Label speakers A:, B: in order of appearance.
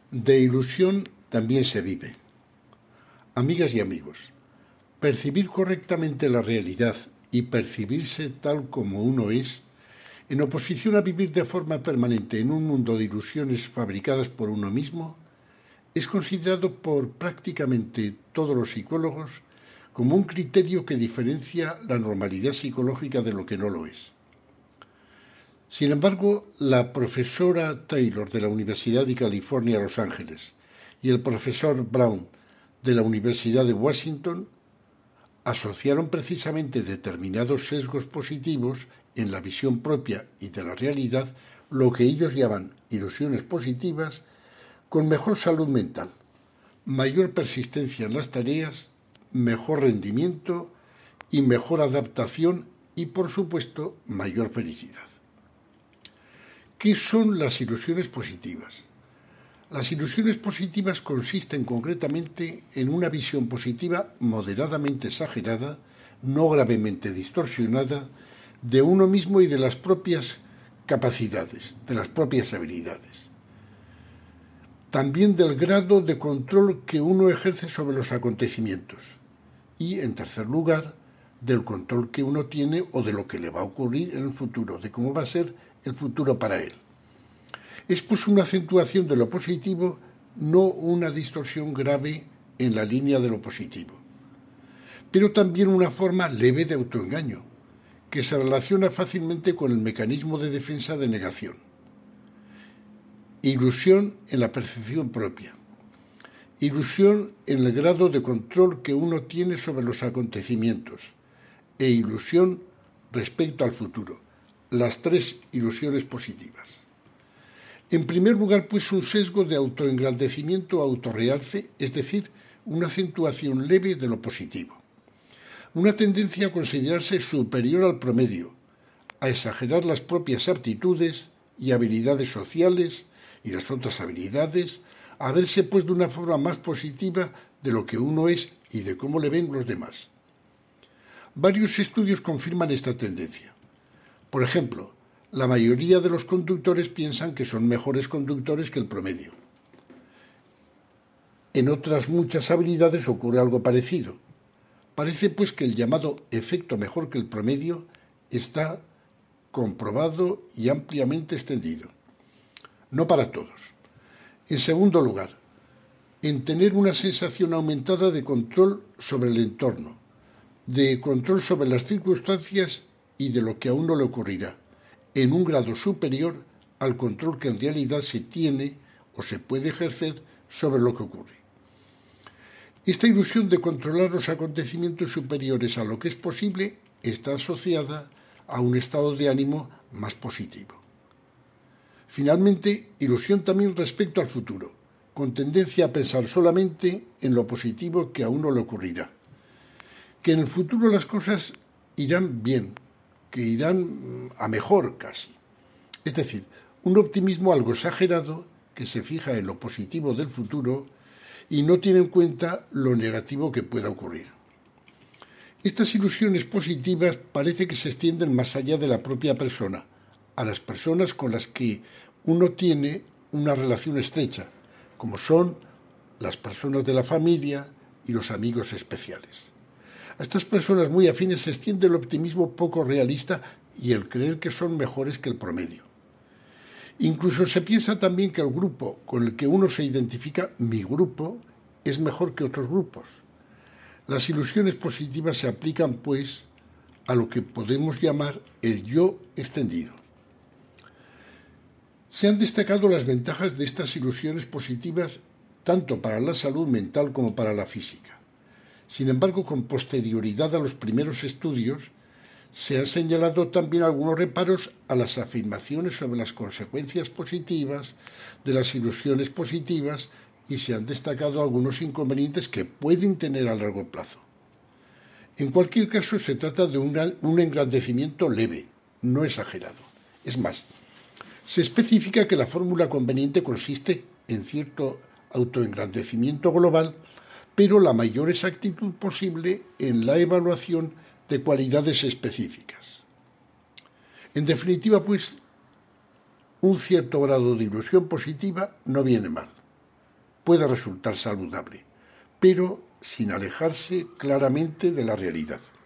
A: De ilusión también se vive. Amigas y amigos, percibir correctamente la realidad y percibirse tal como uno es, en oposición a vivir de forma permanente en un mundo de ilusiones fabricadas por uno mismo, es considerado por prácticamente todos los psicólogos como un criterio que diferencia la normalidad psicológica de lo que no lo es. Sin embargo, la profesora Taylor de la Universidad de California, Los Ángeles, y el profesor Brown de la Universidad de Washington asociaron precisamente determinados sesgos positivos en la visión propia y de la realidad, lo que ellos llaman ilusiones positivas, con mejor salud mental, mayor persistencia en las tareas, mejor rendimiento y mejor adaptación y, por supuesto, mayor felicidad. ¿Qué son las ilusiones positivas? Las ilusiones positivas consisten concretamente en una visión positiva moderadamente exagerada, no gravemente distorsionada, de uno mismo y de las propias capacidades, de las propias habilidades. También del grado de control que uno ejerce sobre los acontecimientos. Y, en tercer lugar, del control que uno tiene o de lo que le va a ocurrir en el futuro, de cómo va a ser el futuro para él. Es pues una acentuación de lo positivo, no una distorsión grave en la línea de lo positivo. Pero también una forma leve de autoengaño, que se relaciona fácilmente con el mecanismo de defensa de negación. Ilusión en la percepción propia. Ilusión en el grado de control que uno tiene sobre los acontecimientos. E ilusión respecto al futuro. Las tres ilusiones positivas. En primer lugar, pues, un sesgo de autoengrandecimiento o autorrealce, es decir, una acentuación leve de lo positivo. Una tendencia a considerarse superior al promedio, a exagerar las propias aptitudes y habilidades sociales y las otras habilidades, a verse pues de una forma más positiva de lo que uno es y de cómo le ven los demás. Varios estudios confirman esta tendencia. Por ejemplo, la mayoría de los conductores piensan que son mejores conductores que el promedio. En otras muchas habilidades ocurre algo parecido. Parece pues que el llamado efecto mejor que el promedio está comprobado y ampliamente extendido. No para todos. En segundo lugar, en tener una sensación aumentada de control sobre el entorno, de control sobre las circunstancias y de lo que a uno le ocurrirá, en un grado superior al control que en realidad se tiene o se puede ejercer sobre lo que ocurre. Esta ilusión de controlar los acontecimientos superiores a lo que es posible está asociada a un estado de ánimo más positivo. Finalmente, ilusión también respecto al futuro, con tendencia a pensar solamente en lo positivo que a uno le ocurrirá. Que en el futuro las cosas irán bien, que irán a mejor casi. Es decir, un optimismo algo exagerado que se fija en lo positivo del futuro y no tiene en cuenta lo negativo que pueda ocurrir. Estas ilusiones positivas parece que se extienden más allá de la propia persona, a las personas con las que uno tiene una relación estrecha, como son las personas de la familia y los amigos especiales. A estas personas muy afines se extiende el optimismo poco realista y el creer que son mejores que el promedio. Incluso se piensa también que el grupo con el que uno se identifica, mi grupo, es mejor que otros grupos. Las ilusiones positivas se aplican, pues, a lo que podemos llamar el yo extendido. Se han destacado las ventajas de estas ilusiones positivas tanto para la salud mental como para la física. Sin embargo, con posterioridad a los primeros estudios, se han señalado también algunos reparos a las afirmaciones sobre las consecuencias positivas de las ilusiones positivas y se han destacado algunos inconvenientes que pueden tener a largo plazo. En cualquier caso, se trata de un engrandecimiento leve, no exagerado. Es más, se especifica que la fórmula conveniente consiste en cierto autoengrandecimiento global, pero la mayor exactitud posible en la evaluación de cualidades específicas. En definitiva, pues, un cierto grado de ilusión positiva no viene mal. puede resultar saludable, pero sin alejarse claramente de la realidad.